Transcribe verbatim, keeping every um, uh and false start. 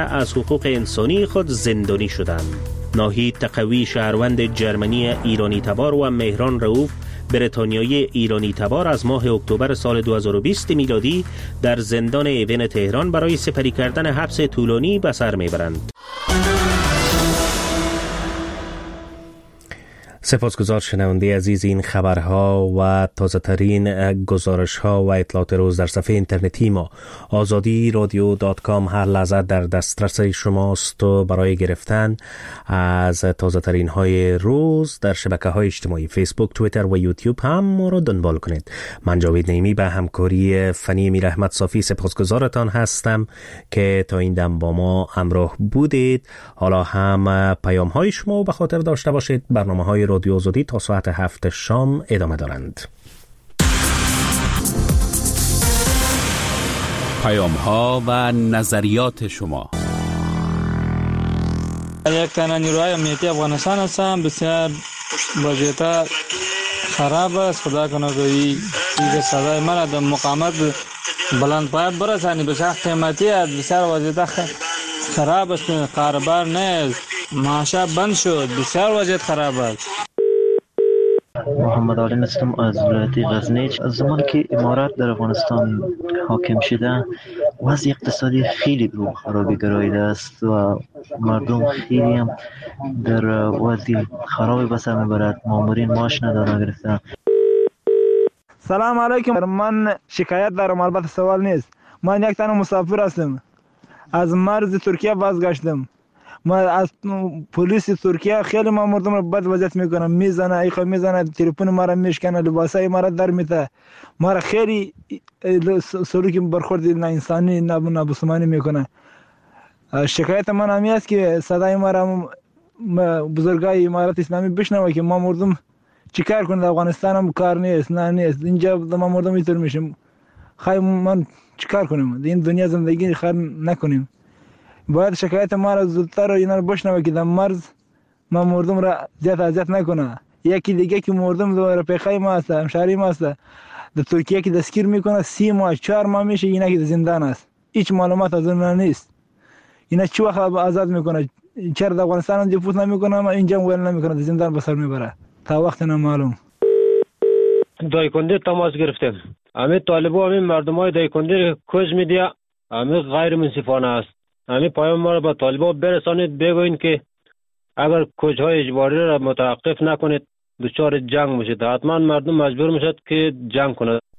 از حقوق انسانی خود زندانی شدند. ناهید تقوی شهروند جرمنی ایرانی تبار و مهران رؤوف بریتانیایی ایرانی تبار از ماه اکتبر سال دو هزار و بیست میلادی در زندان ایون تهران برای سپری کردن حبس طولانی به سر میبرند. سپاسگزار شنونده عزیز. این خبرها و تازه ترین گزارش ها و اطلاعات روز در صفحه اینترنتی ما آزادی رادیو دات کام هر لحظه در دسترس شماست و برای گرفتن از تازه ترین های روز در شبکه های اجتماعی فیسبوک، توییتر و یوتیوب هم ما رو دنبال کنید. من جاوید نعیمی به همکاری فنی میر احمد صافی سپاسگزارتان هستم که تا این دم با ما همراه بودید. حالا هم پیام های شما به خاطر داشته باشید. برنامه های رادیو آزادی تا ساعت هفت شام ادامه دارند. پیام ها و نظریات شما. یک تنه نیروهای امنیتی افغانستان هستم. بسیار وضعیت خراب است. خدا کنه که این صدای من در مقاومت بلند پایت برسانی. بسیار قیمتی است. بسیار وضعیت خراب است. کاربار نیست. معاشه بند شد. بسیار وضعیت خراب است. محمد علی هستم از ولایت غزنی. از زمانی که امارات در افغانستان حاکم شده وضع اقتصادی خیلی رو خرابی گراییده است و مردم خیلی هم در وضع خرابی به سر میبرد. مامورین معاش ندارن گرفتن. سلام علیکم. من شکایت دارم، البته سوال نیست. من یک تن مسافر هستم. از مرز ترکیه بازگشتم. ما از پلیس ترکیه خیلی ما مردم رو بد وضعیت میکنم، میزنه ایخا میزنه، تلفن ما رو میشکنه، لباسای ما رو در میته، ما رو خیلی سلوک برخورد نه انسانی نه نابسمانی میکنه. شکایت من همی است که صدای ما رو بزرگای امارت اسلامی بشنوه که ما مردم چیکار کنه. افغانستان هم کار نیست، نه نیست، اینجا ما مردم اینطور میشیم. خواهی من چیکار کنیم؟ این دنیا زندگی خیر نکنیم. باید شکایت ما را زودتر و اینا رو بشنوه که در مرز ما مردم را زیاد اذیت نکنه. یکی دیگه که مردم دو رفیقای ما هست، همشهری ما هست، در ترکیه که دستگیر میکنه سی ماه چهار ماه میشه، اینا که زندان است، هیچ معلومات از اون نیست. اینا چه وقت آزاد میکنه؟ چرا در افغانستان هم دیپوت نمیکنه اما اینجا ویل نمیکنه، زندان بسر میبره تا وقت نامعلوم. دایکنده تماس گرفتم. همه طالبا همه مردمای دایکنده کوز میدیا همه غیر منصفانه است. همه پیام ما را به طالبان برسانید، بگوین که اگر کوچهای اجباری را متوقف نکنید دچار جنگ میشید. حتما مردم مجبور میشد که جنگ کنند.